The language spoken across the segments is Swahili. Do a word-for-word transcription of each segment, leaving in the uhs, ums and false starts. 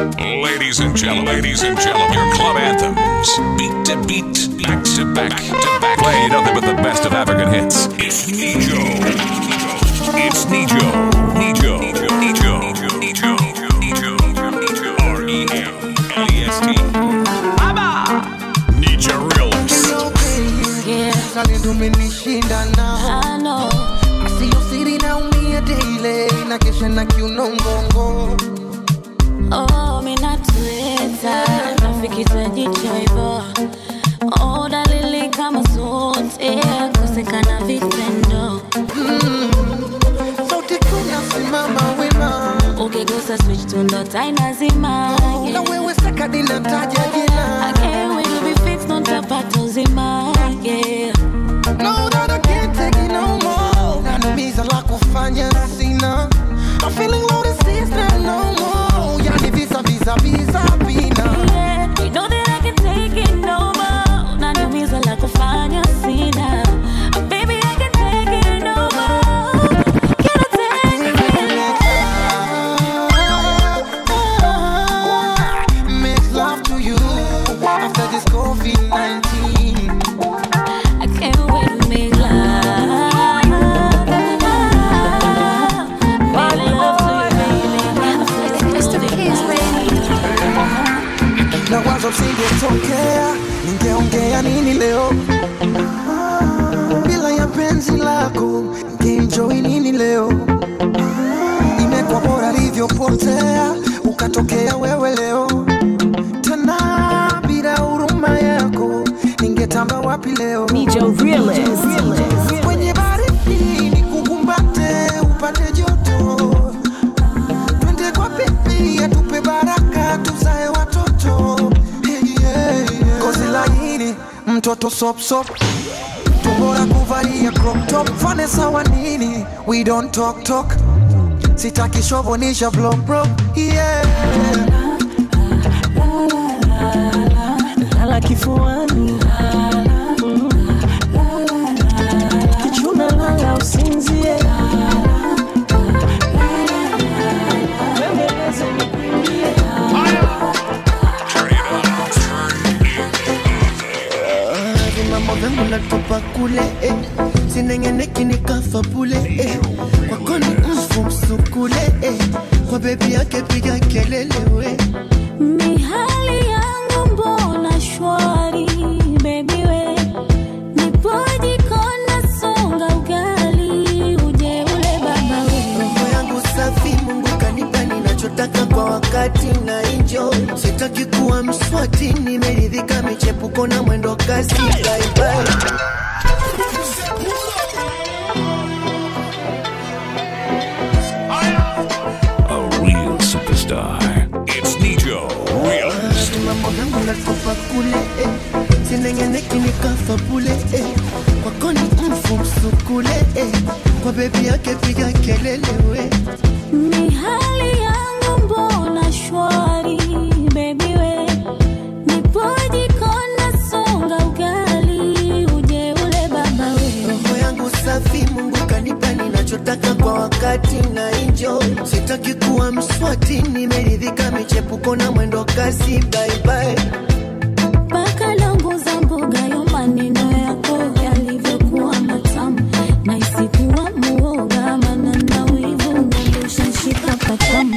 Ladies and gentlemen, ladies and gentlemen, your club anthems, beat to beat, back to back to back, play nothing but the best of African hits. It's Nijo. It's Nijo. Nijo. Nijo. Nijo. Nijo. Nijo. R E M L E S T. Baba. Nijo Realist. Yeah. Saliendo umenishinda now. I know. I see you sitting down me a daily. Na kesha na kiuno ngongo. Oh, mi natuweza nafikita jicho hivyo. Oh, dalili kama zote kosekana vitendo. Mm. Sauti kuna simama wema. Ukigusa switch to ndo taina zima. Oh, na wewe seka dina taja jina. I can't wait to be fixed on tapato zima. Yeah. No, that I can't take it no more. Nanumiza la kufanya sina. I'm feeling low to see it's not no more. Yani visa visa visa vina. Yeah, you know that I can take it no more. Nanumiza la kufanya sina. Baby, I can take it no more. Can I take it? Make love to you after this COVID nineteen. I can't wait to make love. Na wazo singetokea, ningeongea nini leo? Bila ya penzi lako, ningeenjoy nini leo? Imekuwa bora livyopotea, ukatokea wewe leo. Tena bila huruma yako, ningetamba wapi leo? Nijo Realist. Kwenye baridi nikukumbate, upate joto. Twende kwa pipi, atupe baraka, tuzae watoto. Hey, yeah, yeah. Kozi laini, mtoto sop sop. Tumbora kuvalia crop top. Fane sawa nini, we don't talk talk. Sitaki shovonisha vlog bro. Yeah. Lala kifuani, kichuna lala usinzie. Mambo vengu na topa kule eh. Sinengeneki nikafa pule eh. Kwa koni mfu msukule eh. Kwa bebi yake piga kelele we. Mihali yangu mbona shwari, baby we. Nipoji kona songa ugali, uje ule baba we. Roho yangu safi Mungu kanipa ninachotaka kwa wakati na enjoy. Sitaki kuwa mswati, nimeridhika michepuko na mwendo kasi. Bye bye. A real superstar. It's Nijo Realist. Mambo yangu natopa kule eh. Sinengeneki nikafa pule eh. Kwa koni mfu msukule eh. Kwa bebi yake piga kelele we. Mihali yangu mbona shwari, baby we. Nipoji kona songa ugali, uje ule baba we. Roho yangu safi Mungu kanipa ninachotaka kwa wakati na enjoy. Sitaki kuwa mswati, nimeridhika michepuko na mwendo kasi. Bye bye. Paka langu za mboga yo maneno yako yalivyokuwa matamu. Na isikuwa muoga mana na wivu nandusha shika patamu.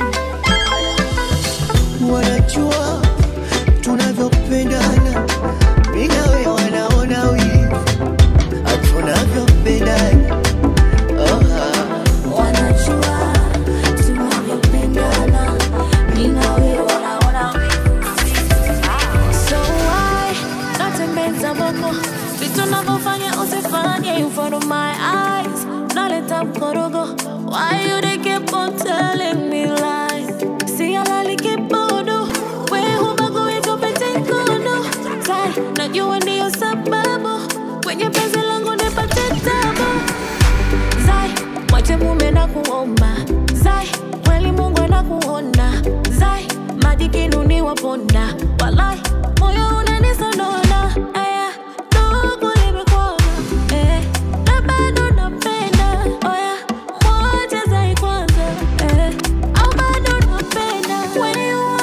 Wanajua tunavyopendana, mimi na wewe wanaona wivu. Tunavyopendana oh, wanajua tunavyopendana, mimi na wewe wanaona wivu. So why natembeza boko vitu navyofanya usifanye in front of my eyes. Naleta mkorogo, why you they keep on telling me lies? See alali kibodo, we hubago ito pete kono. Tai, najua ndiyo sababu kwenye penzi langu nipate tabu. Zai, mwache mume na kuomba. Zai, kweli Mungu anakuona. Zai, madikinu ni waponda. Walai, moyo unanisonona. Aya, ndugu limekwama. Eh, na bado napenda. Oya, moja zai kwanza. Eh, au bado napenda. When you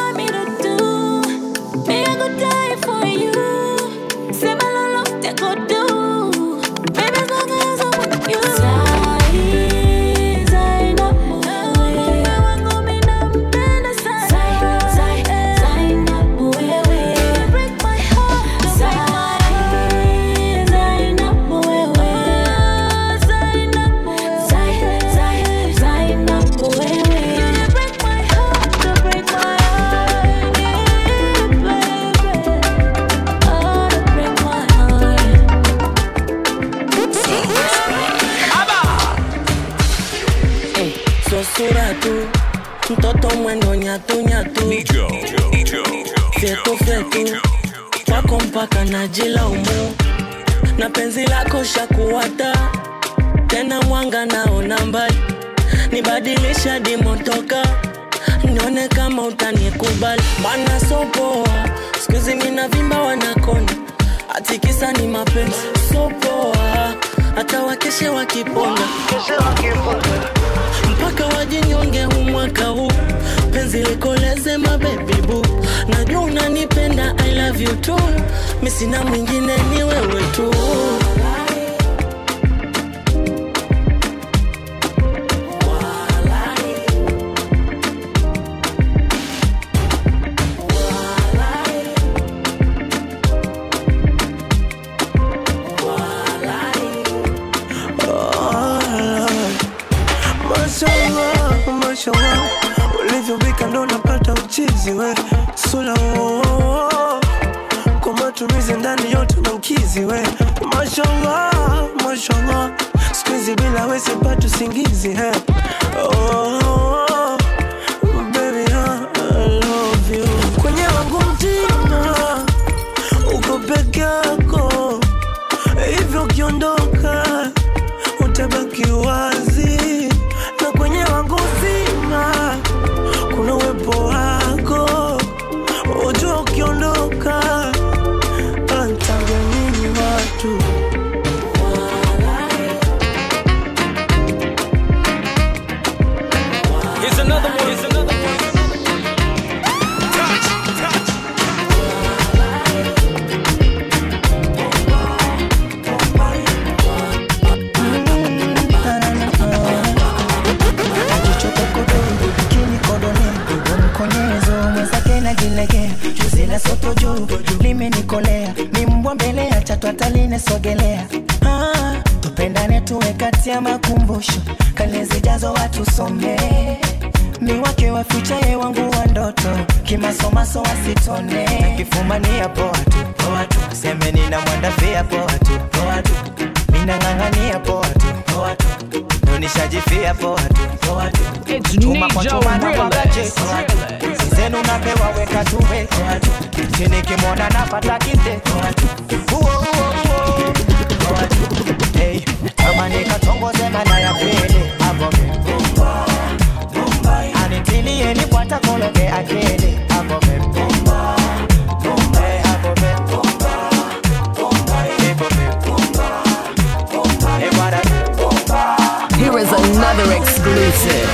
ndo nyatu nyatu Nijo, Nijo, fetu fetu wako mpaka najilaumu na penzi lako shakuwata tena mwanga naona mbali nibadilisha dimotoka nione kama utanikubali mana sopoa sikuzi mina vimba wanakona atikisa ni mapenzi sopoa hata wakeshe wakiponga mpaka wajinyonge huu mwaka huu penzi likoleze mababy boo najua unanipenda I love you too mi sina mwingine ni wewe tu ulivyobika ndo napata uchizi we sula oh, kwa matumizi ndani yote na ukizi we mashallah, mashallah sikuizi bila we sipatu singizi he oh, baby I love you kwenye wangu mtima uko peke yako hivyo kiondoka utabaki wazi na kwenye wangu zima kuna uwepo wako ujua ukiondoka antangia nini watu Here's another one, here's another one touch, touch Juzila soto juu, lime nikolea Mimbwa mbele ya chatu ataline sogelea ah, tupendane tuwe kati ya makumbusho Kalezi jazo watu some Miwake wa future ye wangu wa ndoto Kimasomaso wasitone Kifumania poa tu, poa tu Seme nina mwanda fia poa tu, poa tu Mina ngangania poa tu, poa tu Nonishajifia poa tu, poa tu Chuma kwa chuma na wagache poa tu Zenu napewa weka tuwe chini kimona napata kinte uo uo uo hey, kama nikatongo zema na ya pili abome anitilie ni kwata kologe akili abome hey, abome Here is another exclusive.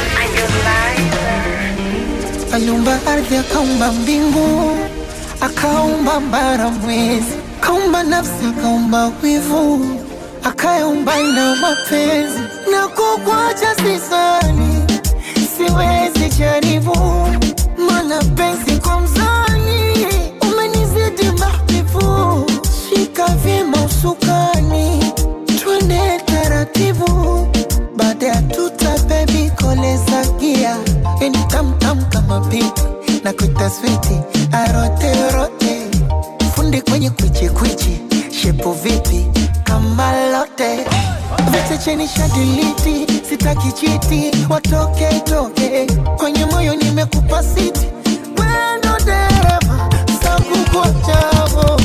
Aliumba ardhi akaumba mbingu akaumba mbara mwezi akaumba nafsi akaumba wivu akaumba na mapenzi na kukwacha sisani siwezi jaribu mana penzi kwa mzani umenizidi mahbibu shika vyema usukani twende taratibu baada ya tuta baby koleza gia eni tam tam kama pipi na kuita switi arote rote fundi kwenye kwichi kwichi shepu vipi kama lote vete cheni shadiliti sitaki chiti watoke toke kwenye moyo nimekupa siti wendo dereva sangu kwa chavo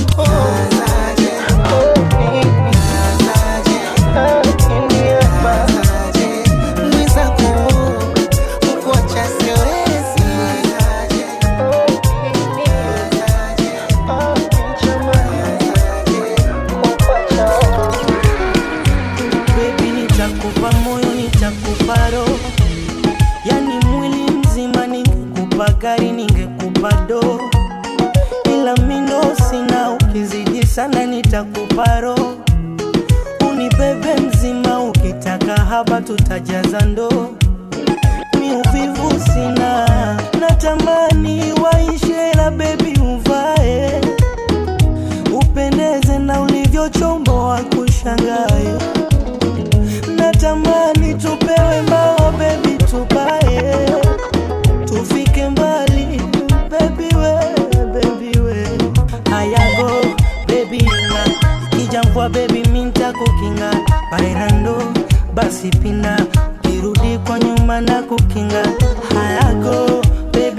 gari ningekupa do ila mindo sina ukizidi sana nitakupa roho unibebe mzima ukitaka haba tutajaza ndo mi uvivu sina natamani waishe la baby uvae upendeze na ulivyo chombo wa kushangae natamani tupewe mbao baby tupae tufike mbali baby we baby we ayago baby na kijangwa baby minta kukinga bairando basi pina kirudi kwa nyuma na kukinga ayago baby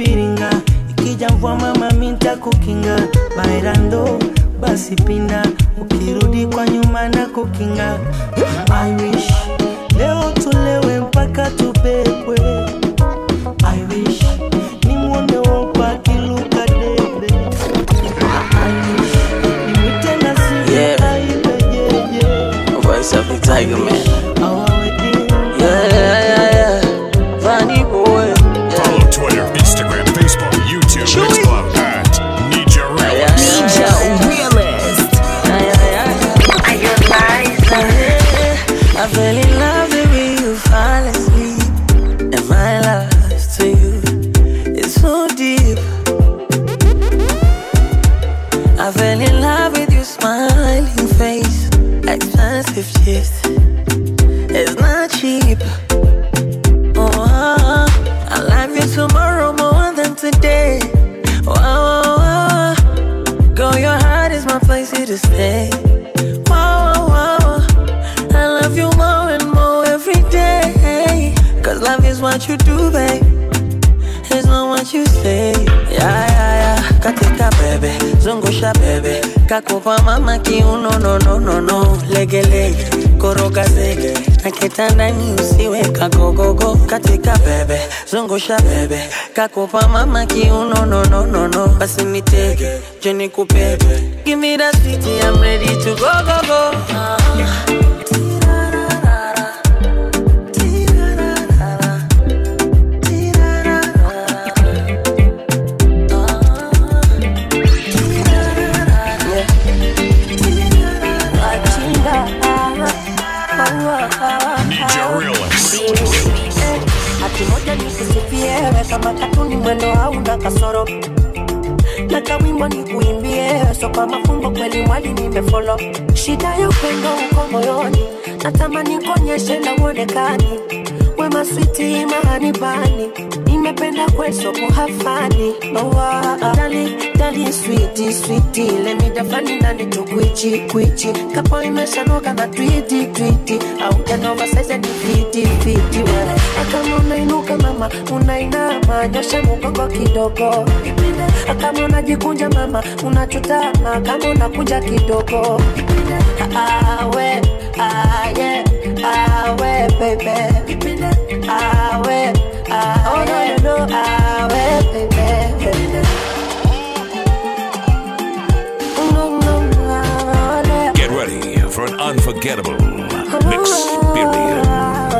cha kukinga bailando basi pinda ukirudi kwa nyuma na kukinga. I wish leo tulewe mpaka tubebwe. I wish ni muone wopa kiluka debe. I wish ni mwite na siya aibejeje. Voice of the Tiger Man. Yeah, yeah, yeah. Funny boy. Follow Twitter, Instagram, Facebook, YouTube, Mixcloud at Ninja Realist. Ninja Realist. I fell in love with you, fall asleep, and my love to you is so deep. I fell in love with your smiling face, expensive gift, it's not cheap. Oh, I love you tomorrow more than today. Oh, oh, oh. Girl, your heart is my place here to stay. Oh, oh, oh. I love you more and more every day. Cause love is what you do, babe. It's not what you say. Yeah, yeah, yeah. Katika bebe, zungusha bebe. Kakupa mama kiuno, no, no, no, no. Lege, lege, koroga zege. Na kitandani usiwe kagogogo. Katika bebe, zungusha bebe. Kakupa mama kiuno, no, no, no, no. Basi nitege, jeni kupebe. Give me that sweetie, I'm ready to go, go, go. uh. Moja nikusifie kama katuni mwendo hauna kasoro. Na kawimbo nikuimbie so kwa mafumbo kweli mwali nimefollow. Shida ya upendo uko moyoni, natamani kuonyeshe na uonekani. Wema sweetie mahani bani, nimependa kweso kuhafani. Noa dali dali sweetie sweetie, let me define na nitukwichi kwichi. Kapo imeshanoka na tweety tweety, au janova sasa ni fiti fiti. Kama unainuka mama unainama, nyosha mgongo kidogo. Kama unajikunja mama unachutama, kama unakuja kidogo. Awe aye awe baby. Awe awe no no awe baby. Get ready for an unforgettable experience.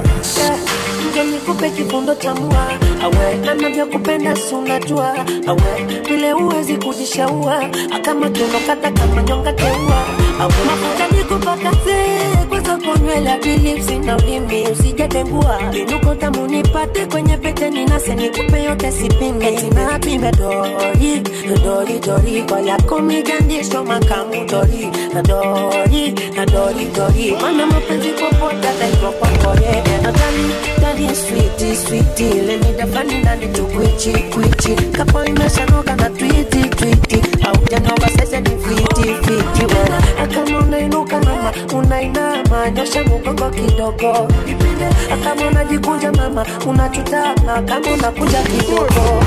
Nikupe kifundo cha mua, awe na navyokupenda si unajua. Awe vile uwezi kujishaua, kama tunokata kama nyonga teua. Awe mafuta nikupakaze kwa soko nywele hadi lips na ulimi usijatengua. Vinuko tamu nipate kwenye pete ninase nikupe yote sipimi. Eti na pime dori, dori dori kwa yako migandisho makamu dori. Dori, dori dori mana mapenzi popota taiko pakore. Dali, dali sweetie, sweetie, let me define na nitukwichi, kwichi. Kapo imeshanoka na tweety, tweety, au janova sasa ni fiti, fiti. Kama unainuka mama, unainama, nyosha mgongo kidogo. Kama unajikunja mama, unachutama, kama unakuja kidogo.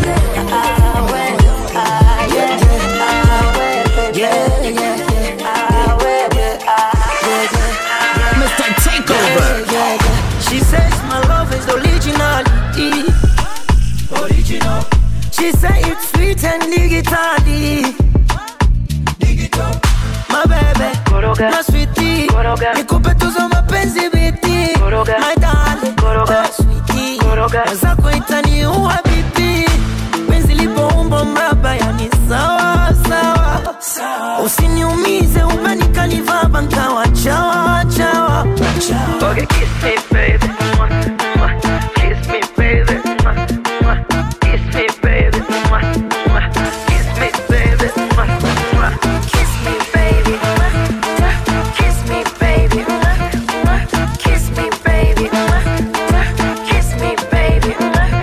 Awe, aye, awe, baby. Awe, awe, Mister Takeover. she says my love is originality. Original. She say it's sweet and digitally. Digital. My baby, Koroga. My sweetie, Koroga. Nikupe tuzo mapenzi biti, Koroga. My darling, Koroga. Oh, sweetie, Koroga. Zako itani uwa bibi, penzi lipo umbo mraba yani sawa sawa, sawa. Usiniumize umenika nivaba nkawa chawa chawa, chawa. Okay, kiss me baby, kiss me baby, kiss me baby, kiss me baby, kiss me baby, kiss me baby, kiss me baby, kiss me baby.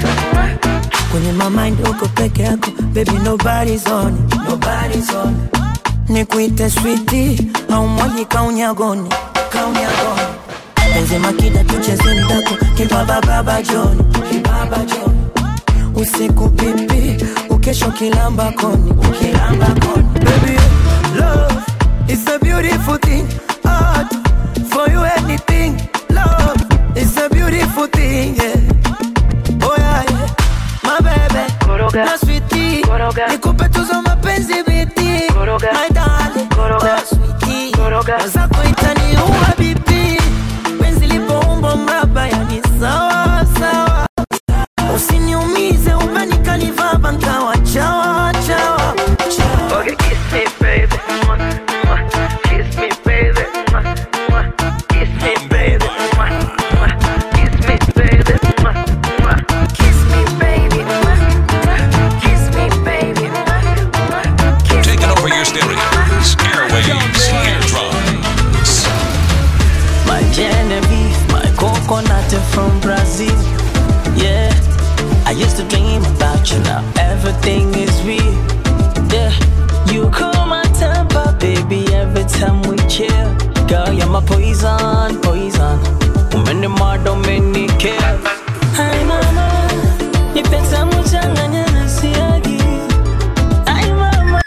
Kwenye my mind uko peke yako, baby nobody's on it, nobody's on it. Nikuite sweetie, au mwali kaunyagoni, kaunyagoni. Penzi makida tucheze ndako, kibaba baba John, kibaba John. Usiku pipi, kesho kilamba koni, kilamba koni. Baby, love is a beautiful thing. Art for you anything. Love is a beautiful thing, yeah. Oh yeah, yeah. My baby, Koroga. Na sweetie, Koroga. Nikupe tuzo mapenzi biti, Koroga. My darling, Koroga. Na sweetie, Koroga. Zako itani uwa bibi, penzi lipo umbo mraba yani sawa sawa. Usiniumize ubani kanivaba nkawa chawa chawa. Okay, kiss me baby, mwah, mwah. Kiss me baby, mwah, mwah. Kiss me baby, mwah, mwah. Kiss me baby, mwah, mwah. Kiss me baby, mwah, mwah. Kiss me baby, mwah, mwah. Kiss Taking over your stereos, airwaves, eardrums. My Genevieve, my coconut from Brazil. Yeah, I used to dream about you, now everything is real. Yeah, you cool my temper, baby, every time we chill. Girl, you're my poison, poison. Many more don't make me care. Hi mama, nipeta mchanganya na siagi. Hi mama,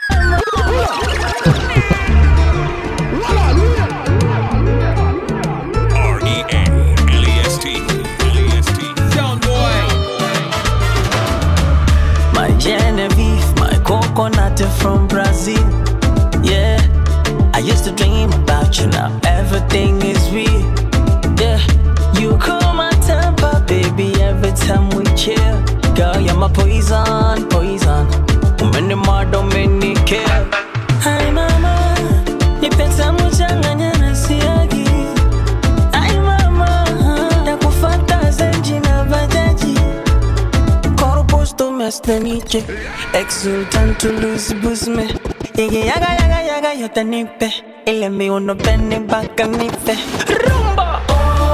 R E A L E S T L E S T Sound boy. my Genevieve, my coconut from Brazil. Yeah, I used to dream about you, now everything is real. Yeah, you cool my temper, baby, every time we chill. Girl, you're my poison, poison. Many more don't make me care. Hi mama, nipeta mchanganya na siagi. Hi mama, nakufata zenji na bajaji. Corpus to mesteniche, exultant to lose busme. Igi yaga yaga yaga yote nipe, ile mi uno bene baka nipe. Rumba!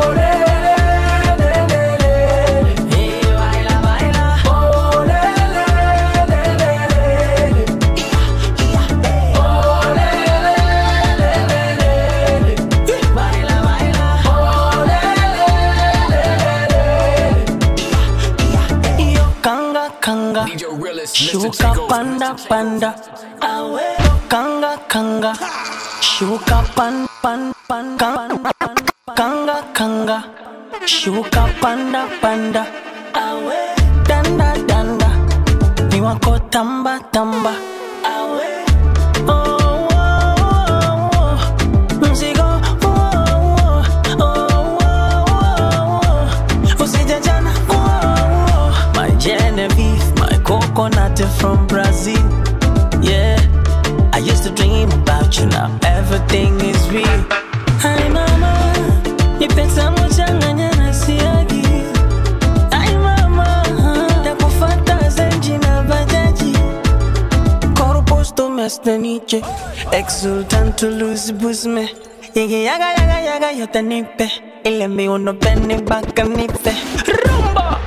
Kanga kanga, shuka panda panda. Kanga kanga, shuka pan pan pan pan. Kanga kanga, shuka panda panda. Danda danda, ni wako tamba tamba. Oh, oh, oh, oh. Mzigo, oh, oh, oh, oh, oh, oh. Usijajana, oh, oh. My Genevieve, my coconut from Brazil. Yeah, I used to dream about you, now everything is real. Hi mama, nipeta mchanganya na siagi. Hi mama, nakufata zenji na bajaji. Corpus to mesteniche, exultant to lose busme. Yigi yaga yaga yaga yote nipe, ile mi uno bene baka nipe. Rumba!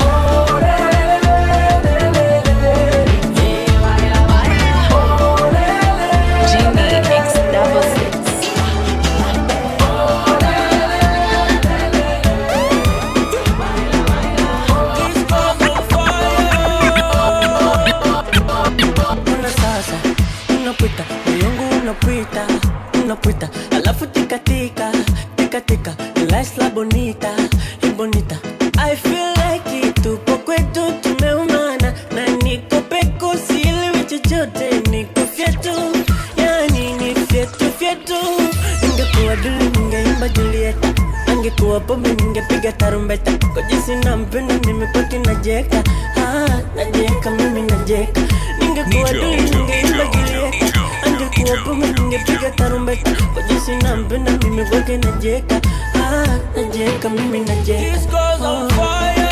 Unapita, moyongu unapita, unapita, alafu tika tika, tika tika, la isla bonita, bonita. I feel like it, tupo kwetu tumeumana, na niko peko sielewi chochote, niko fyetu, yani ni fyetu fyetu. Ningekuwa duli ningeimba Julieta, angekuwa pombe ningepiga tarumbeta. Kwa jinsi nampenda nimepaki najeka, ah, najeka mimi najeka. Ningekuwa duli ningeimba Julieta, angekuwa pombe ningepiga tarumbeta. Kwa jinsi nampenda mimi kwake najeka, ah, najeka mimi najeka. This girl's on fire.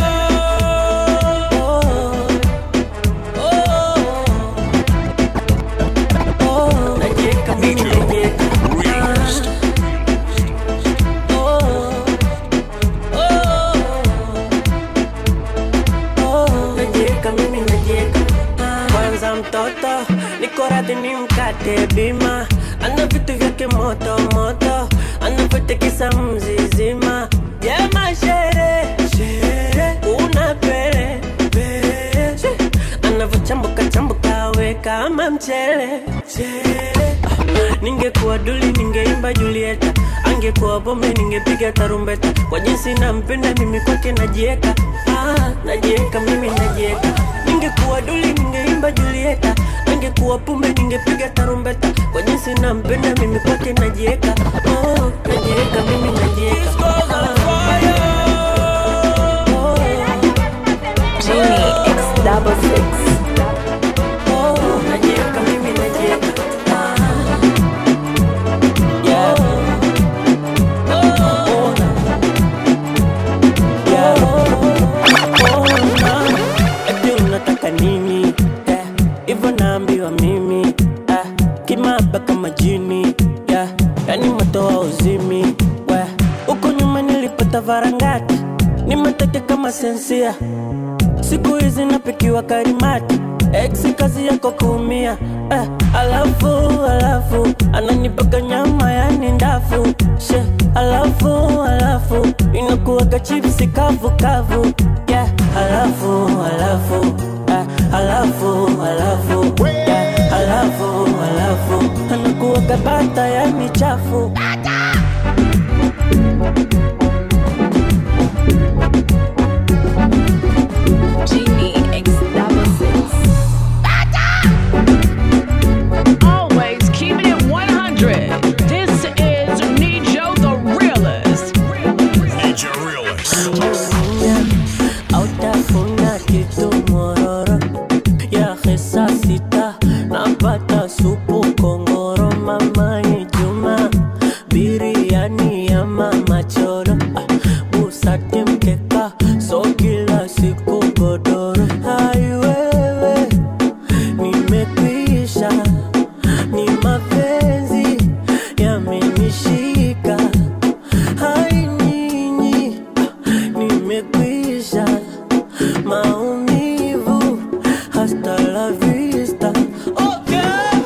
Mtoto, niko radhi ni mkate bima. Ana vitu vyake moto moto, anapotekisa mzizima. Jema shere, shere, una pere, pere. Anavuta chambuka chambuka we kama mchele ningekuwa duli ningeimba Julieta, angekuwa bombe ningepiga tarumbeta. Kwa jinsi nampenda mimi kwake najieka, ah najieka mimi najieka. Ningekuwa duli ningeimba Julieta, angekuwa pombe ningepiga tarumbeta. Kwa jinsi nampenda mimi kwake najieka, oh najieka mimi najieka. Genie X double six. Oh najieka mimi najieka. Varangati ni mateke kama sensia, siku hizi napikiwa karimati, ex kazi yako kuumia. eh, alafu alafu ananipaka nyama yani ndafu she, alafu alafu inakuwaga chipsi kavu kavu yeah. alafu alafu uh, alafu alafu yeah. alafu alafu anakuwaga bata yani chafu. Genie X double six. Always keeping it one hundred. This is Nijo the realest. Nijo realest. Autafuna kitu mororo ya khesasita, napata supu kongoro mama Juma, biriani ya mama cholo, busati mkeka so kila siku godoro. Hai wewe nimekwisha, ni mapenzi yamenishika. Hai nyinyi nimekwisha, maumivu hasta la vista. Okay.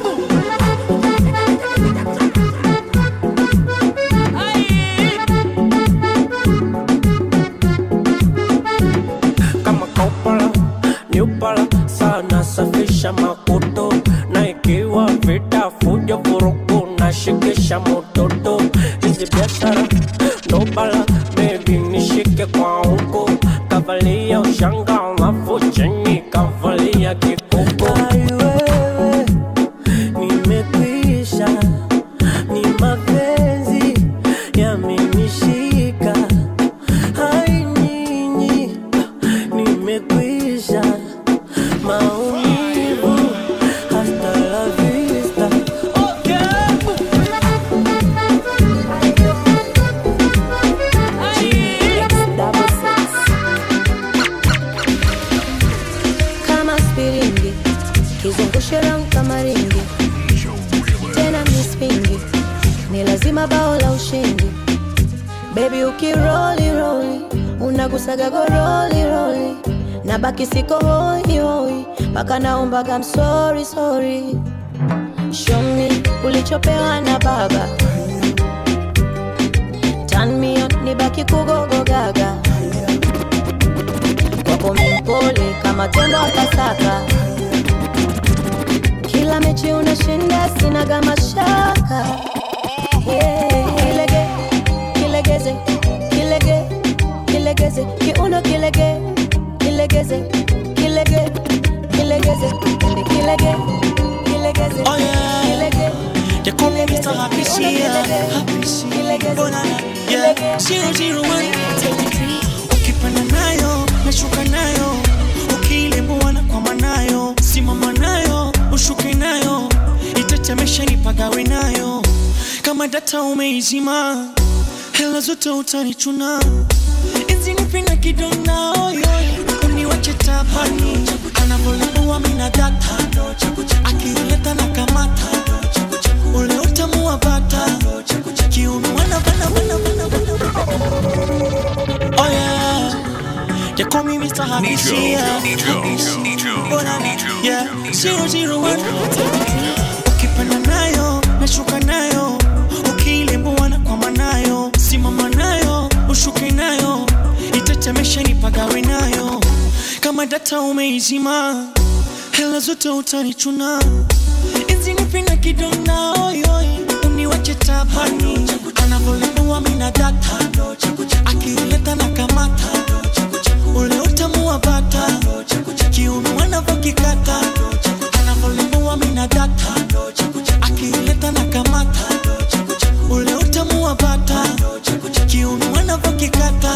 Kama kaupala, niupala, sana safisha makuto. Na ikiwa vita fujo vurugu na shikisha mototo. Hizi biashara nobala, baby nishike kwa huko. Kavalia ushanga alafu chini kavalia kikuko. Ai wewe nimekwisha, ni mapenzi yamenishika. Hai nyinyi nimekwisha, maumivu hasta la vista. Okay. X double six. Kama spiringi kizungushe round kama ringi, tena mispingi ni lazima bao la ushindi. Baby ukiroli roli unagusaga goroli roli, na baki siko hoi hoi mpaka naombaga I'm sorry sorry. Show me ulichopewa na baba, turn me on nibaki kugogo gaga. Kwako mpole kama tembo Pasaka, kila mechi unashinda sinaga mashaka. Yeah, kilege kilegeze kilege kilegeze kiuno kilege kilegeze kilege kilegeze ende kilege kilegeze Oh yeah. kilege. They call me Mister Happy Sia, Happy Sia, Bonana, yeah, zero zero one. Ukipanda nayo, nashuka nayo, ukilembuana kwa manayo, simama nayo, ushuke nayo, itatemesha nipagawe nayo. Kama data umeizima, hela zote utanichuna. Enzi nipinga kidona, oyo, uniwache tapani. Anavolibuwa mina data, akileta na kamata. Ule utamu wa bata, kiume wana wana wana wana wana. Oh yeah, they call me Mister Happy Nijo, Sia, Nijo, Nijo, Bonana, yeah, Nijo. zero zero one. Ukipanda nayo, nashuka nayo, ukilembuana kwa manayo, simama nayo, ushuke nayo, itatemesha nipagawe nayo. Kama data umeizima, hela zote utanichuna. Inzi nipinga kidonda oi oi, uniwache tabani. Anavyolewa mina data, akileta na kamata. Ule utamu wa bata, kiuno wanavyokikata. Anavyolewa mina data, akileta na kamata. Ule utamu wa bata, kiuno wanavyokikata.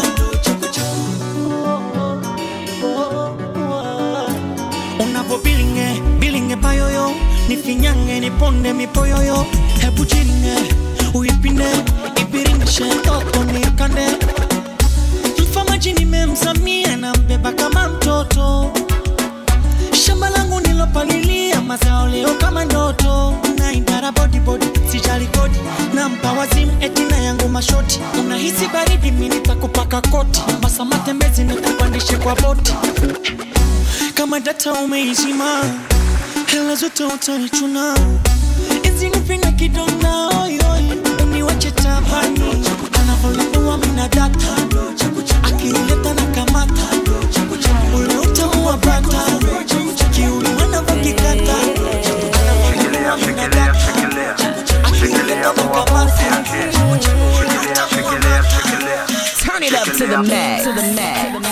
Unavo bilinge, bilinge payoyo. Nifinyange, niponde mipoyoyo. Hebu chiringe, uipinde, ipiringishe toko nikande. Mfamaji nimemsamia na mbeba kama mtoto. Shamba langu nilopalilia mazao leo kama ndoto. Na indara body body, sijali kodi. Na mpa wazimu etina yangu mashoti. Unahisi baridi mimi nitakupaka koti. Basa matembezi nikupandishe kwa boti. Kama data umeizima, hela zote utanichuna. Inzi nipinga kidonda oi oi, uniwache tabani. Anavyolewa mina data, akileta na kamata. Ule utamu wa bata, kiuno wanavyokikata. Anavyolewa mina data, akileta na kamata. Turn it up to the max. To the max.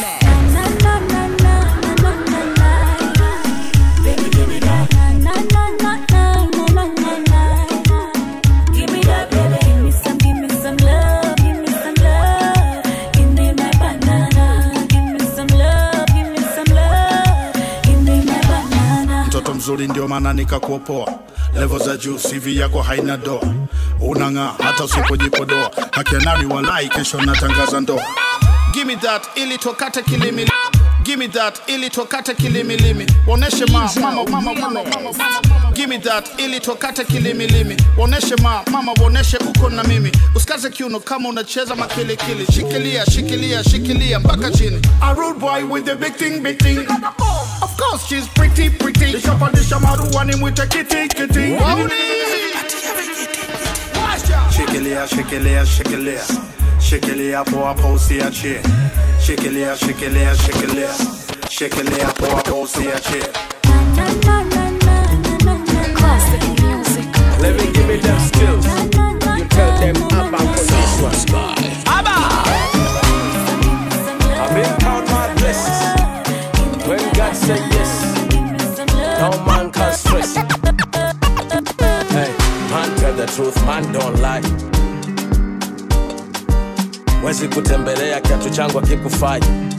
Mzuri ndio maana nikakuopoa. Level za juu, C V yako haina doa. Unang'aa hata usipojipodoa. Haki ya nani walai kesho natangaza ndoa. Give me that ili tokate kilimi. Give me that ili tokate kilimi limi. Woneshe ma mama mama mama. Give me that ili tokate kilimi limi. Woneshe ma mama, woneshe uko na mimi. Usikaze kiuno kama unacheza makili kili. Shikilia shikilia shikilia mpaka chini. A rude boy with the big thing big thing. Of course she's pretty pretty. The shop and the shamaru one with a kitty kitty. Shikilia shikilia shikilia. Shikilia poa poa usiachie. Shikilia shikilia shikilia. Shikilia poa poa usiachie. Classic music. Let me give me them skills. You tell them about this one. Abba! I've been count my blessings. When God said yes, no man can stress. Hey, man tell the truth, man don't lie. Wezi kutembelea kiatu changu akikufai.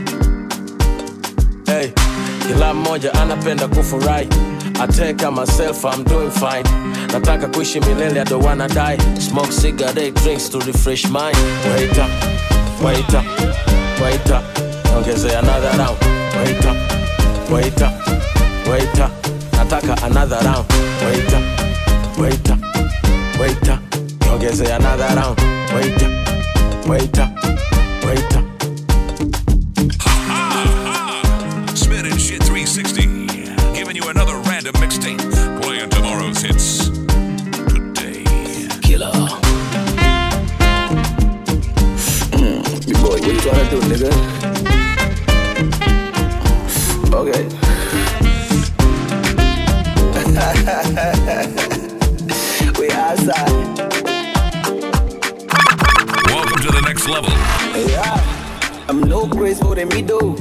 Hey, kila mmoja anapenda kufurahi. I take care myself, I'm doing fine. Nataka kuishi milele, I don't wanna die. Smoke cigarette, drinks to refresh mind. Wait up, wait up, wait up. Ongeze another round. Wait up, wait up, wait up. Nataka another round. Wait up, wait up, wait up. Ongeze another round. Wait up, wait up, wait up. Spinning Shit three sixty, giving you another random mixtape, playing tomorrow's hits today. Killer. Mm, you boy, what you trying to do, nigga? Okay. We outside. Welcome to the next level. Yeah, I'm no grace for the middle.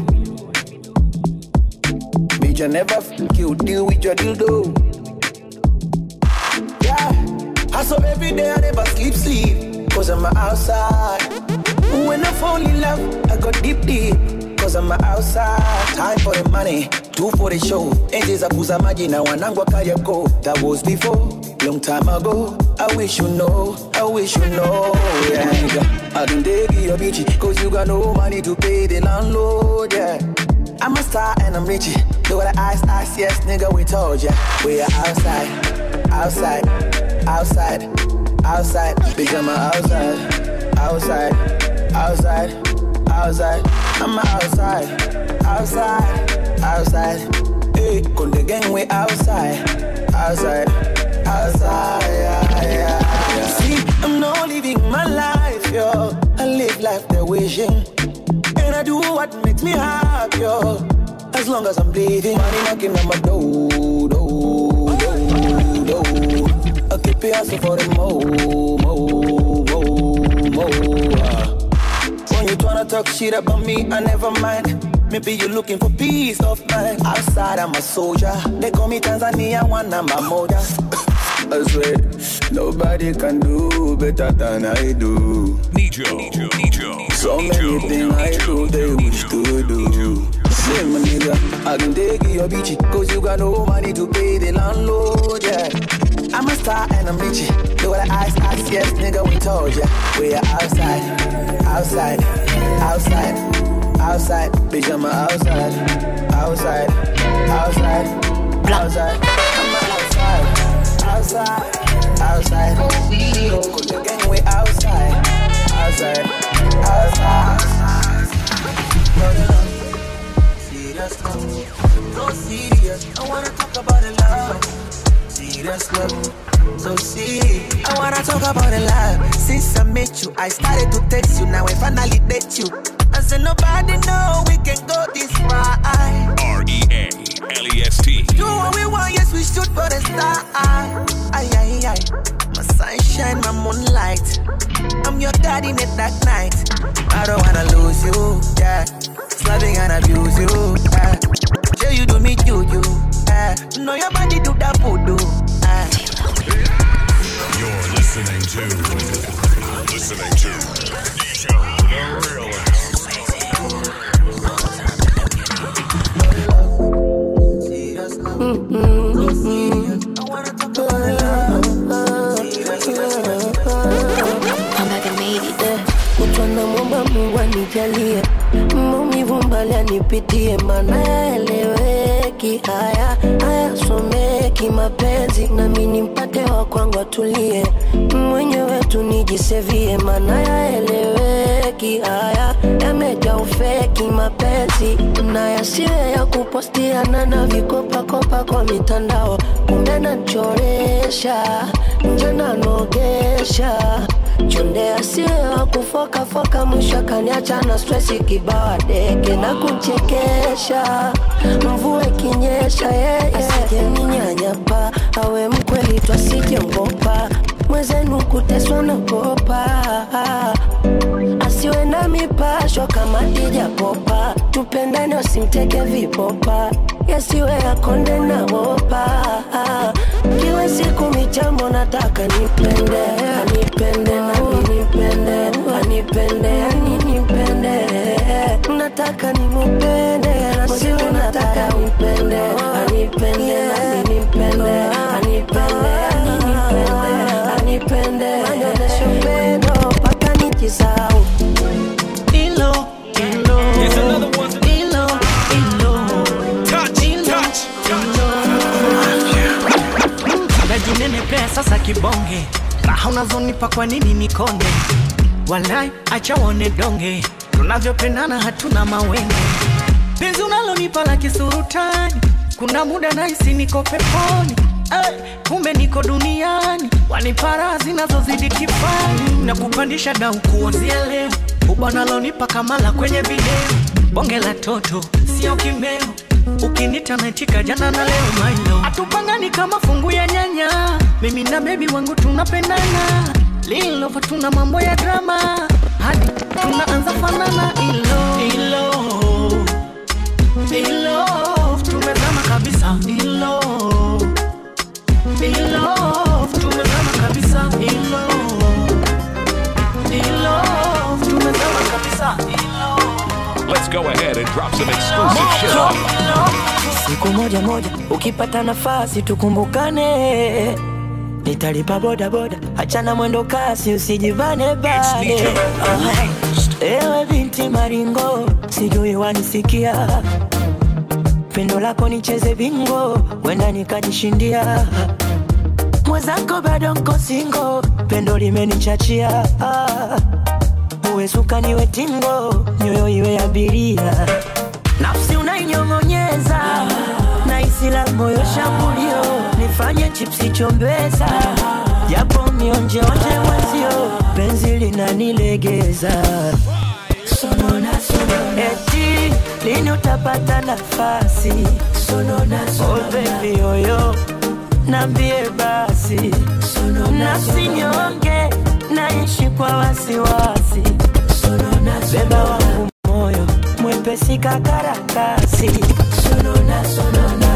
Major never f*** you, deal with your dildo. Yeah, hustle every day, I never sleep, sleep. Cause I'm outside. When I fall in love, I go deep, deep. Cause I'm outside. Time for the money, two for the show. Enjes akuza maji na wanangwa kaya go. That was before, long time ago. I wish you know, I wish you know. Yeah, I don't dig your bitchy. Cause you got no money to pay the landlord, yeah. I'm a star and I'm rich. Look at the ice, ice, yes, nigga, we told ya. We are outside, outside, outside, outside. Bitch, I'm outside, outside, outside, outside. I'm outside, outside, outside. Hey, con the gang, we outside, outside, outside, yeah, yeah, yeah. See, I'm not living my life, yo. I live life they're wishing. And I do what makes me happy, yo. as long as I'm breathing. Money knocking on my door, door, door, door. I keep it hustle for the mo, mo, mo, mo. Uh. When you tryna talk shit about me, I never mind. Maybe you looking for peace of mind. Outside I'm a soldier. They call me Tanzania, one number moja. I swear, nobody can do better than I do. Nijo, Nijo, Nijo. So many things I do, they wish to do. Say my nigga, I can take your bitch, cause you got no money to pay the landlord, yeah. I'm a star and I'm rich. Do what I ask, ask, yes, nigga, we told ya. We are outside, outside, outside, outside. Bitch, I'm outside, outside, outside, outside. I'm outside, outside, outside. Good again, we outside, outside, outside. Serious love, so serious. I wanna talk about the love. Serious love, so serious. I wanna talk about the love. Since I met you, I started to text you. Now I finally date you. I said nobody know we can go this far. R E A L E S T. Do what we want, yes we shoot for the star. Ay, ay, ay. My sunshine, my moonlight. I'm your daddy in the dark night. I don't wanna lose you, yeah. Slapping and abuse you, yeah. Sure you do me you, you, yeah. Know your body do that voodoo, yeah. You're listening to, listening to Nijo, the realest. Kutwana mwomba Mungu anijalie, maumivu mbali anipitie, maana eleweki haya haya someki mapenzi, nami nimpate wa kwangu atulie, mwenyewe tu nijisevie, maana eleweki haya yameja ufeki mapenzi, na yasiwe ya kupostiana na vikopa kopa kwa mitandao, kumbe nachoresha njana nogesha. Chonde asiwe kufoka foka mwisho kaniacha na stressi kibawa deke na kuchekesha. Mvue kinyesha yeye asije ninyanyapa, awe mkweli tu asije ngopa, mwezenu kuteswa na kopa. Asiwe na mipasho kama dija popa, tupendane usimteke vipopa, yasiwe akonde na wopa. Kila siku michambo nataka nipende, anipende nami nipende, anipende aninipende. Nataka nimupende, nasiwe nataka nipende, anipende nami nipende, anipende aninipende, anipende anyonyeshe upendo paka nijisahau. Ilo, ilo, here's another one. Ilo, ilo, touch, touch, Najinenepea sasa kibonge, raha unazonipa kwa nini nikonde? Walai acha uone donge, tunavyopendana hatuna mawenge. Penzi unalonipa la kisurutani, kuna muda nahisi niko peponi. Ay, kumbe niko duniani, wanipara zinazozidi kifani. Na kupandisha dau kuanzia leo, ubwana lonipa kamala kwenye video. Bonge la toto, sio kimeo, ukinita naitika jana na leo mailo. Atupangani kama fungu ya nyanya, mimi na baby wangu tunapendana. Lilo tuna mambo ya drama, hadi tunaanza fanana. Ilo, ilo, ilo, tumezama kabisa. Ilo, ilo, tumezama kabisa. Ilo, ilo, tumezama kabisa. Ilo. Let's go ahead and drop some exclusive shit on. Siku moja moja ukipata nafasi tukumbukane, nitalipa boda boda, achana mwendo kasi usijivane bane. Ewe binti maringo, sijui wanisikia, pendo lako nicheze bingo, wenda nikajishindia. Mwenzako bado nko singo, pendo limenichachia. Uwe suka niwe tingo, nyoyo iwe abiria. Nafsi unainyongonyeza, na isi la moyo shambulio, nifanye chipsi chombeza, japo mionje onje mwenzio, penzi linanilegeza. Sonona sonona eti lini utapata nafasi? Sonona, sonona. Oh baby oyo, nambie basi. Sonona, nafsi nyonge, naishi kwa wasiwasi. Sonona, beba wangu moyo, mwepesi kakarakasi. Sonona, sonona.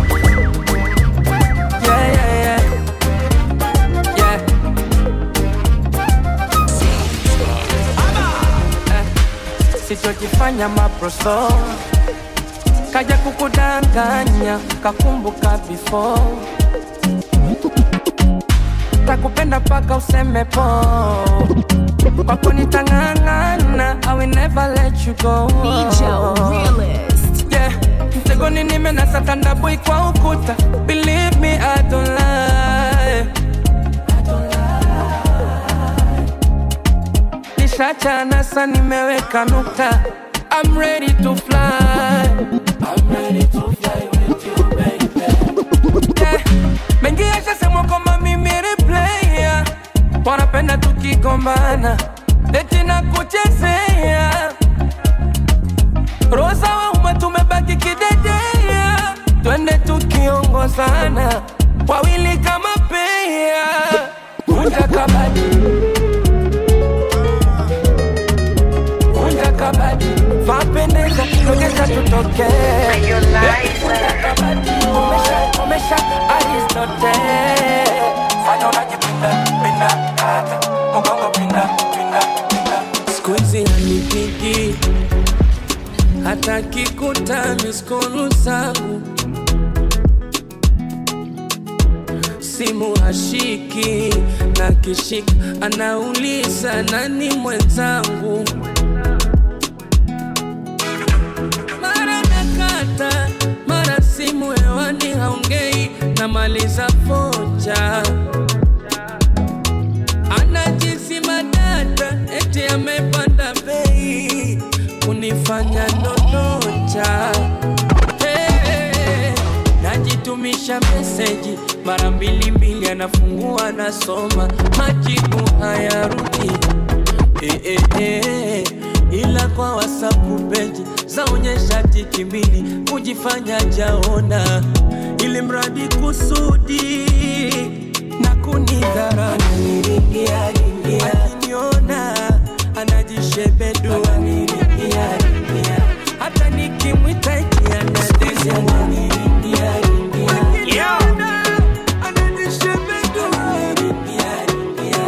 Yeah, yeah, yeah. Yeah. Eh, sichokifanya maproso kaja kukudanganya, kakumbuka before. Takupenda paka useme po, kwako nitangangana, I will never let you go. Nijo, realist. Yeah, mtegoni nimenasa tandabui kwa ukuta. Believe me, I don't lie. I don't lie. Nishachana sa nimeweka nukta. I'm ready to fly. I'm ready to fly with you, baby. Yeah, mengi yasha semo kama mimi replaya. Wanapenda tukigombana, eti na kuchezea. Rosa wa uma tumebaki kidedea. Twende tukiongozana, wawili kama pea. Unja kabadi, unja kabadi. Vapendeza, nogeza tutoke. Unja kabadi, umesha, umesha, ayis note. Fanya unajipinda, pinda, kata. Mugongo pinda, pinda, pinda. Squeezy hanipigi, hata kikuta miskolu zangu. Simu hashiki, na kishika anauliza nani mwenzangu. Mara nakata, mara simu hewani haongei, namaliza foja. Anajisima data, eti amepanda bei, kunifanya nonocha. Hey, najitumisha meseji, mara mbili mbili anafungua nasoma, majibu hayarudi. Eh, eh, eh, ila kwa WhatsApp page zaonyesha tiki mbili, kujifanya jaona, ili mradi kusudi na kunidhara. Ananiringia, ringia, akiniona anajishebedua. Ananiringia, ringia, hata nikimwita eti anastisia. Ananiringia, ringia, akiniona anajishebedua. Ananiringia, ringia.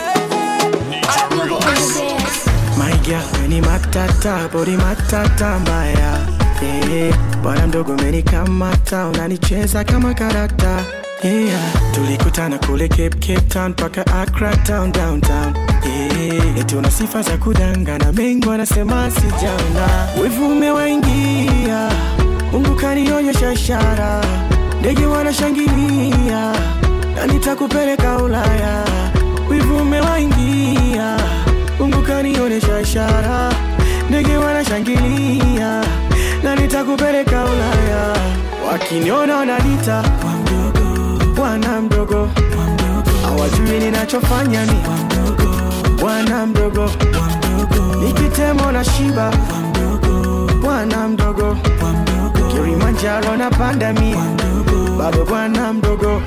My girl, meni matata, body matata mbaya. Yeah, bwana mdogo meni kamata, unanicheza kama karakta. Yeah, tulikutana kule Cape, Cape Town paka Accra town downtown. Yeah, eti una sifa za kudangana, mengi wanasema sijaona. Wivu umewaingia, Mungu kanionyesha ishara. Ndege wanashangilia, na nitakupeleka Ulaya. Wivu umewaingia, Mungu kanionyesha ishara. Ndege wanashangilia, na nitakupeleka Ulaya. Wakiniona wananiita bwana mdogo, hawajui ninachofanya ni bwana mdogo. Nikitemo na shiba bwana mdogo, Kilimanjaro na panda mi bado bwana mdogo.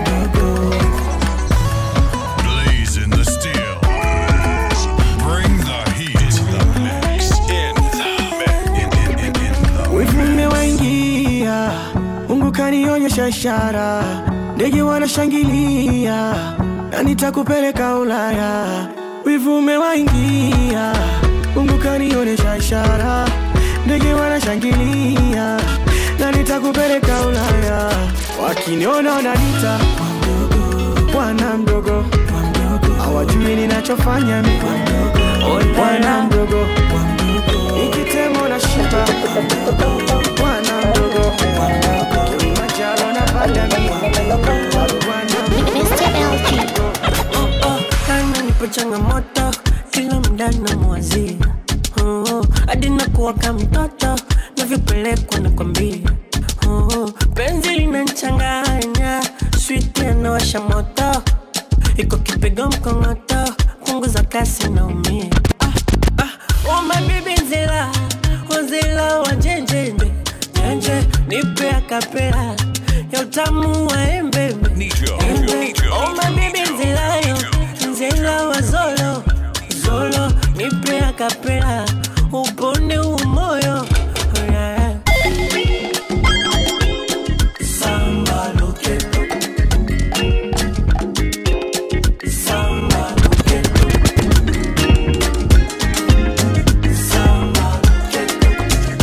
Blazing the steel. Bring the heat. The mix in the mix. In, in, in, in the Wivu umewaingia, Mungu kanionyesha ishara. Ndege wanashangilia, na nitakupeleka Ulaya. Wivu umewaingia, Mungu kanionyesha ishara. Ndege wanashangilia, na nitakupeleka Ulaya. Wakiniona wananiita bwana mdogo, hawajui ninachofanya mimi bwana mdogo. Nikitemo na shiba bwana mdogo, Kilimanjaro na panda mi Mister L G. Oh oh, kama nipo changamoto, kila muda na mwazia. Oh oh, hadi nakuwa kama mtoto, navyopelekwa nakwambia. Oh oh, penzi linanichanganya, sweet yanawasha moto. Iko kipigo mkongoto, punguza kasi naumia. Ah ah, oh my baby nzela, penzi la wajenjenje nje nipe akapela ya utamu wa embe Nijo, oh my baby nzilayo nzila wa zolo zolo nipe akapela upone umoyo yeah. Samba loketo Samba loketo Samba loketo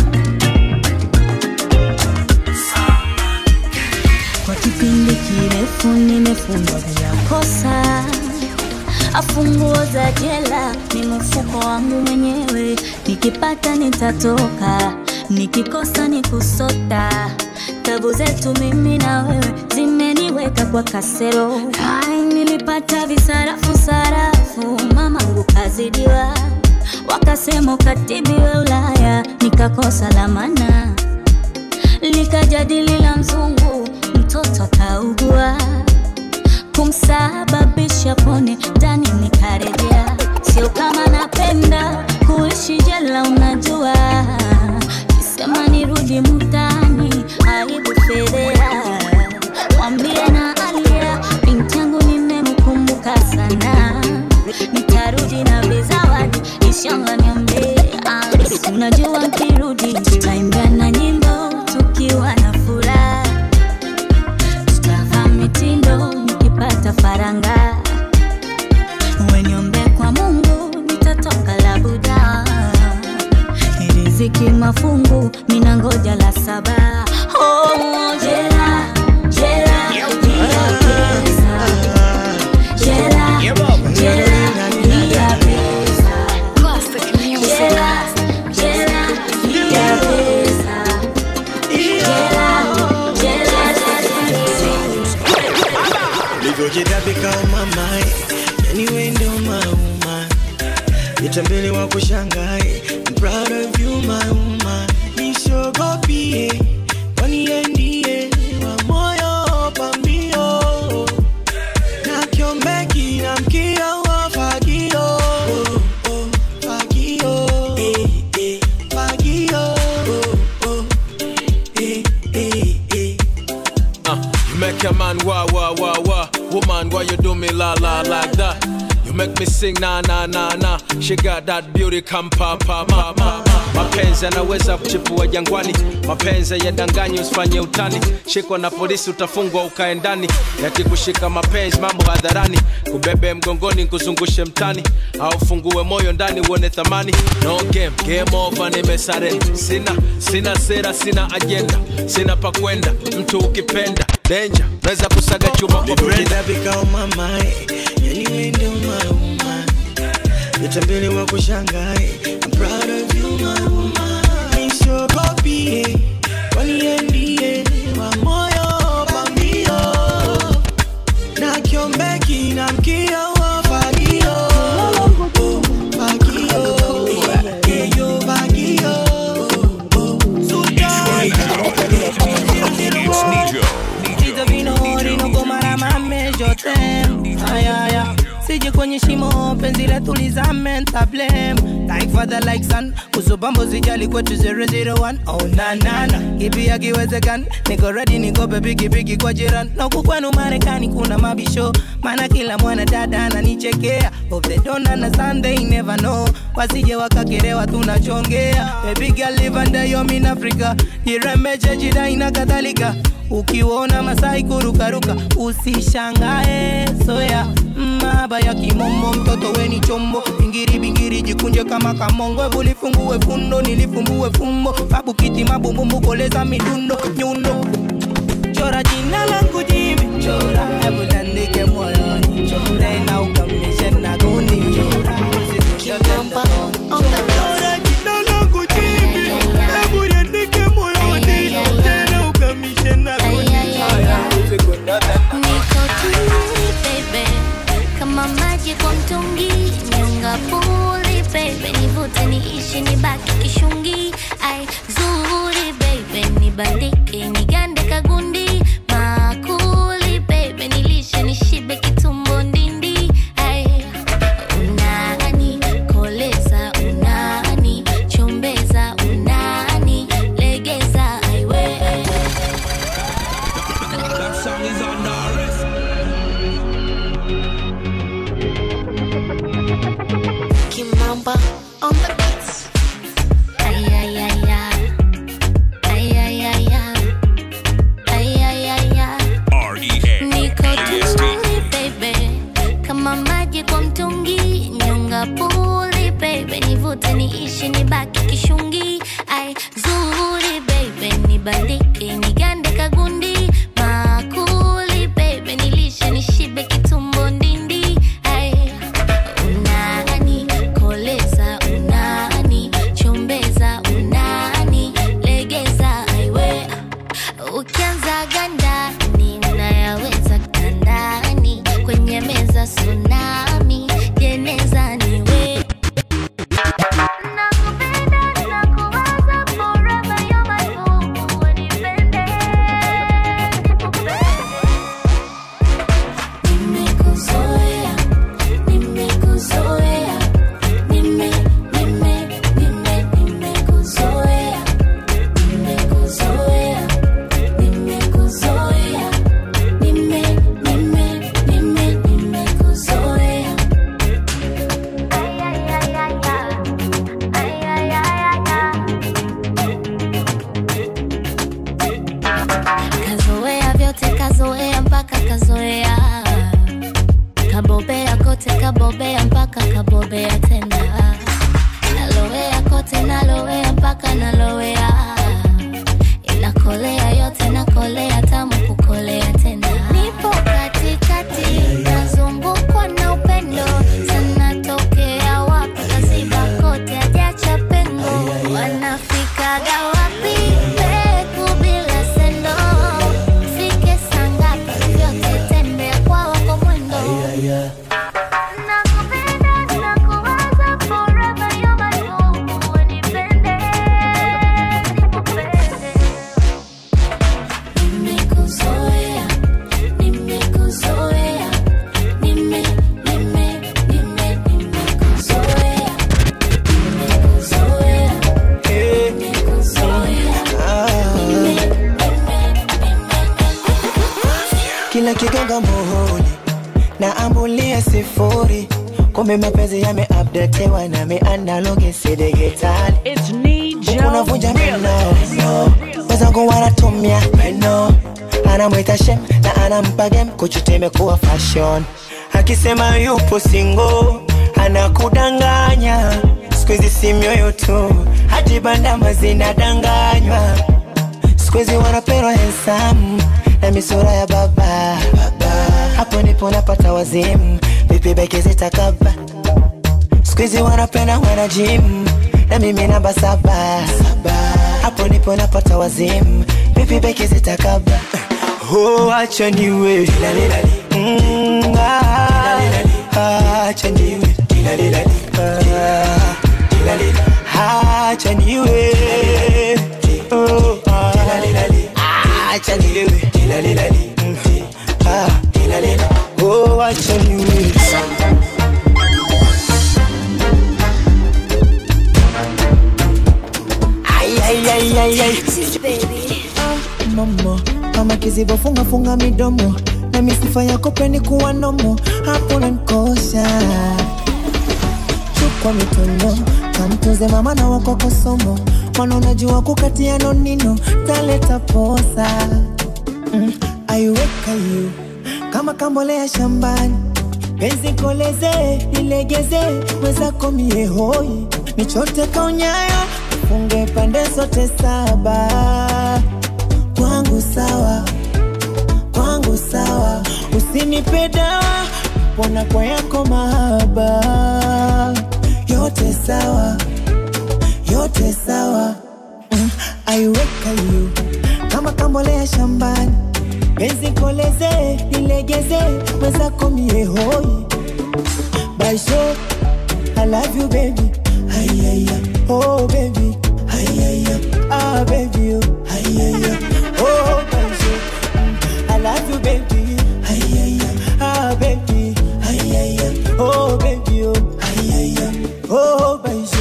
Kwa kipindi kirefu nimefungwa bila kosa, afunguo za jela ni mfuko wangu mwenyewe, nikipata nitatoka, nikikosa ni kusota. Tabu zetu mimi na wewe zimeniweka kwa kasero. Ai, nilipata visarafu sarafu, mamangu kazidiwa, wakasema ukatibiwe Ulaya, nikakosa la maana, likajadili la mzungu, mtoto kaugua, kumsababisha pone ndani nikarejea. Sio kama napenda kuishi jela, unajua, kisema nirudi mtaani aibu fedea. Mwambie na alia binti yangu nimemkumbuka sana, nitarudi na vizawadi inshallah niambie. Unajua nikirudi tutaimba na nyimbo tukiwa na furaha, tutavaa mitindo nikipata faranga, weniombe kwa Mungu nitatoka labuda, riziki mafungu mina ngoja la saba. Oh jela jela ya pesa, jela jela ya pesa, jela jela ya pesa, jela jela Nilivyojidabika umamai, yani wende umauma, nitambele wa kushangai. I'm proud of you my woman, nishogopie waniendie wa moyo pambio, na kiombeki na mkia wa fagio. Oh, oh, fagio, eh, eh, fagio. Oh, oh, eh, eh, eh. Uh, you make a man wah wah wah wah. Woman, why you do me la la like that? You make me sing na na na na. She got that beauty come pa pa pa pa. Mapenzi yanaweza kuchipua jangwani, mapenzi yadanganyi usifanye utani. Shikwa na polisi utafungwa ukae ndani, yakikushika mapenzi mambo hadharani, kubebe mgongoni kuzungushe mtani, au fungue moyo ndani uone thamani. No game, game over nimesare. Sina, sina sera, sina agenda, sina pa kwenda. Mtu ukipenda danger, naweza kusaga chuma kwa brenda. Nilivyojidabika umamai, yani wende umauma, nitambele wa kushangai. I'm proud of you my woman, nishogopie waniendie wa moyo pambio, na kiombeki na mkia wa fagio. Oh, fagio, eh, yo fagio. It's Nijo. Vita vinori no gomara mame jote. Ayaya sije kwenye shimo penzi letu lizame ntablem. Like father like son, usubambo zijali kwetu zero zero one. Oh na na na, kipi yakiwezekana, niko ready niko bigi bigi kwa jirani. Na huku kwenu Marekani kuna mabisho, maana kila mwana dada ananichekea. Hope they don't understand, they never know, wasije wakakerewa tunachongea. Baby girl live under your in Africa, jiremeche jidai na kadhalika. Ukiona Masai kurukaruka usishangae, soya maba ya kimombo, mtoto weni chombo, bingiri bingiri jikunje kama kamongo. Ebu lifungue fundo nilifumbue fumbo, babu kiti mabumbumbu koleza midundo nyundo. Chora jina langu Jimmy, chora ebu landike moyoni, chora na ukamilishe na guni, chora usikushotenda. Chora jina langu Jimmy, ebu landike moyoni, chora na ukamilishe na guni. Niko tuli baby, kama maji kwa mtungi, nyonga puli baby, nivute niishi nibaki kishungi. Ai zuri baby, nibalike nigande kagundi, makuli baby. kabobea mpaka kabobea tena. Nalowea kote nalowea mpaka nalowea. Inakolea yote nakolea tamu kukolea tena. Nipo katikati nazungukwa na upendo. Sana tokea wapi kaziba kote hajacha pengo. Wanafikaga wapi peku bila sendo. Fike sangapi vyote tembea kwa wako mwendo. Nakupenda nakuwaza forever you're my home. Unipende nikupende. Nimekuzoea, nimekuzoea, nime, nime, nime, nimekuzoea, nimekuzoea, nimekuzoea, nime, kila kigonga muhuri na ambulia sifuri. Kumbe mapenzi yame updatewa na me analogi si digitali. It's Nijo. Unavunja meno, no. Wezangu wanatumia meno. Anamwita shem na anampa game kuchutime kuwa fashion. Akisema yupo single anakudanganya. Squeeze si mioyo tu hadi bandama zinadanganywa. Squeeze wanapendwa handsome na misura ya baba, baba. Hapo nipo napata wazimu vipi beke zitakaba. Squeeze wanapenda wana gym na mimi namba saba, saba. Hapo nipo napata wazimu vipi beke zitakaba. Oh acha niwe mm, ah, acha niwe ah, acha niwe oh ah, acha niwe ah, oh acha niwe. Ay ay ay ay ay mama mama kizibo funga funga midomo na misifa yako peni kuwa nomo. Hapo nanikosha chukua mitono kamtuze mama na wako kosomo. Mwana unajua kukatia nonino taleta posa. mm. Aiweka yu kama kambolea shambani. Penzi koleze nilegeze weza komie hoi. Nichote kaunyayo funge pande zote saba. Kwangu sawa, kwangu sawa. Usinipe dawa, pona kwa yako mahaba. Yote sawa, yote sawa. mm. Aiweka yu kama kambolea shambani. Penzi koleze nilegeze weza komie hoi. Baisho, I love you baby. Ayaya, oh baby. Ayaya, ah baby oh. Ayaya, oh baisho, I love you baby. Ayaya, ah baby. Ayaya, oh baby oh. Ayaya, oh baisho.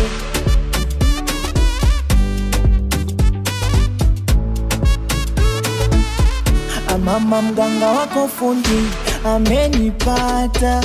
Mama mganga wako fundi amenipata,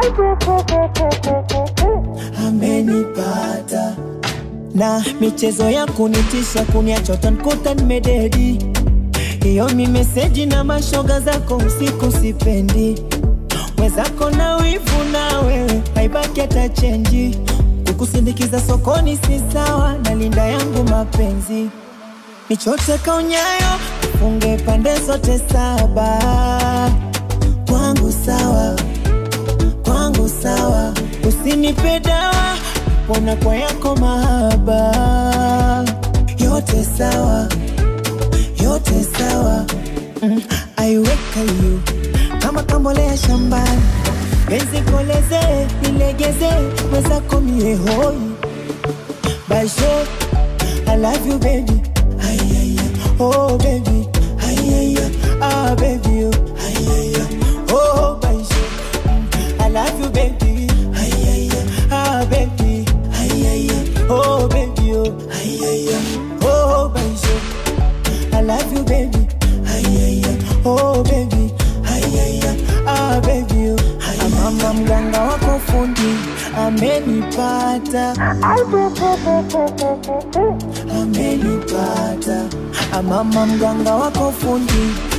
amenipata. Na michezo ya kunitisha kuniacha utanikuta nimededi. Hiyo mi meseji na mashoga zako usiku sipendi. Mwezako na wivu na wewe haibaki hata chenji. Kukusindikiza sokoni si sawa na linda yangu mapenzi. Nichote kaunyayo funge pande zote saba. Kwangu sawa, kwangu sawa. Usinipe dawa, pona kwa yako mahaba. Yote sawa, yote sawa. mm. Aiweka yu kama kambolea shambani. Penzi koleze nilegeze weza komie hoi. Baisho, I love you baby. Ayaya, oh baby. Ayaya, ah baby oh. Ayaya, oh baisho, I love you baby. Ayaya, ah baby. Ayaya, oh baby oh. Ayaya, oh baisho, I love you baby. Ayaya, oh baby. Ayaya, ah baby oh. Mama mganga wako fundi amenipata, amenipata. Mama mganga wako fundi